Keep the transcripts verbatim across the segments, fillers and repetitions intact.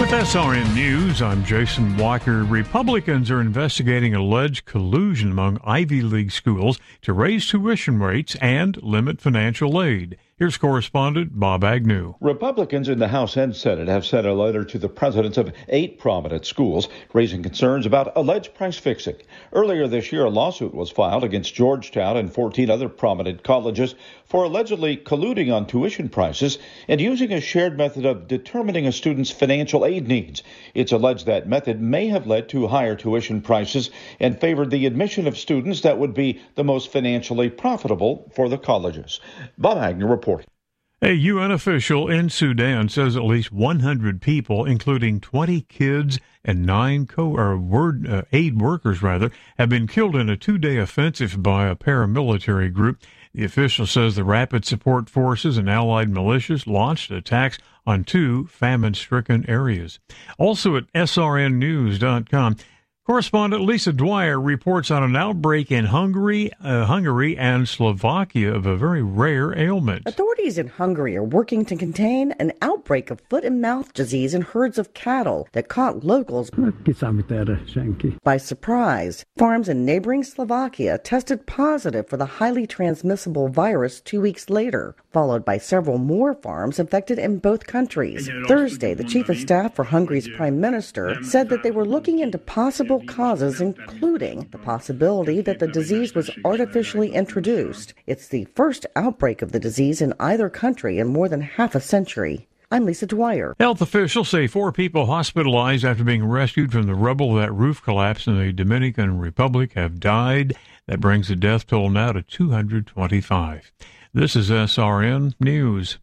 With S R N News, I'm Jason Walker. Republicans are investigating alleged collusion among Ivy League schools to raise tuition rates and limit financial aid. Here's correspondent Bob Agnew. Republicans in the House and Senate have sent a letter to the presidents of eight prominent schools, raising concerns about alleged price fixing. Earlier this year, a lawsuit was filed against Georgetown and fourteen other prominent colleges for allegedly colluding on tuition prices and using a shared method of determining a student's financial aid needs. It's alleged that method may have led to higher tuition prices and favored the admission of students that would be the most financially profitable for the colleges. Bob Agnew reporting. A U N official in Sudan says at least one hundred people, including twenty kids and nine co- or word, uh, aid workers, rather, have been killed in a two-day offensive by a paramilitary group. The official says the Rapid Support Forces and allied militias launched attacks on two famine-stricken areas. Also at S R N news dot com, correspondent Lisa Dwyer reports on an outbreak in Hungary, uh, Hungary and Slovakia of a very rare ailment. Authorities in Hungary are working to contain an outbreak of foot and mouth disease in herds of cattle that caught locals by surprise. Farms in neighboring Slovakia tested positive for the highly transmissible virus two weeks later, followed by several more farms infected in both countries. Thursday, the chief of staff for Hungary's prime minister said that they were looking into possible causes, including the possibility that the disease was artificially introduced. It's the first outbreak of the disease in either country in more than half a century. I'm Lisa Dwyer. Health officials say four people hospitalized after being rescued from the rubble of that roof collapse in the Dominican Republic have died. That brings the death toll now to two hundred twenty-five. This is S R N News.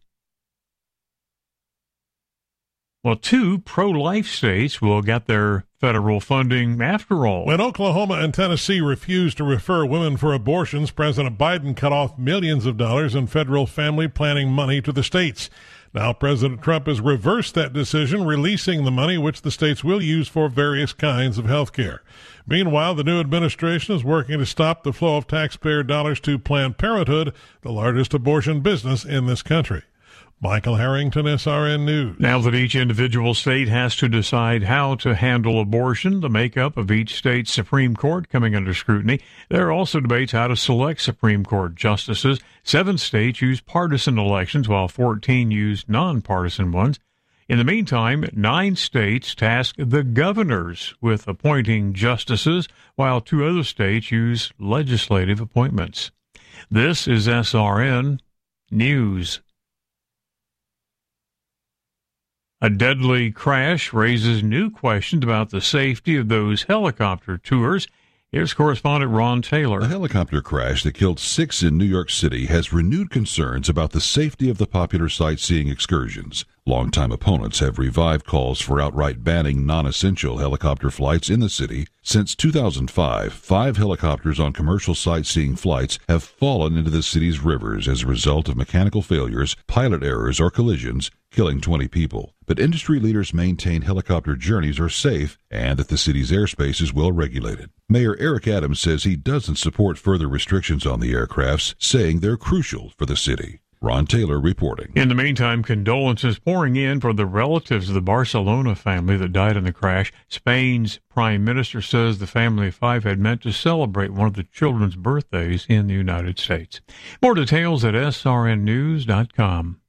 Well, two pro-life states will get their federal funding after all. When Oklahoma and Tennessee refused to refer women for abortions, President Biden cut off millions of dollars in federal family planning money to the states. Now President Trump has reversed that decision, releasing the money which the states will use for various kinds of health care. Meanwhile, the new administration is working to stop the flow of taxpayer dollars to Planned Parenthood, the largest abortion business in this country. Michael Harrington, S R N News. Now that each individual state has to decide how to handle abortion, the makeup of each state's Supreme Court coming under scrutiny. There are also debates how to select Supreme Court justices. Seven states use partisan elections, while fourteen use nonpartisan ones. In the meantime, nine states task the governors with appointing justices, while two other states use legislative appointments. This is S R N News. A deadly crash raises new questions about the safety of those helicopter tours. Here's correspondent Ron Taylor. A helicopter crash that killed six in New York City has renewed concerns about the safety of the popular sightseeing excursions. Longtime opponents have revived calls for outright banning non-essential helicopter flights in the city. Since two thousand five, five helicopters on commercial sightseeing flights have fallen into the city's rivers as a result of mechanical failures, pilot errors, or collisions, killing twenty people. But industry leaders maintain helicopter journeys are safe and that the city's airspace is well regulated. Mayor Eric Adams says he doesn't support further restrictions on the aircrafts, saying they're crucial for the city. Ron Taylor reporting. In the meantime, condolences pouring in for the relatives of the Barcelona family that died in the crash. Spain's prime minister says the family of five had meant to celebrate one of the children's birthdays in the United States. More details at S R N news dot com.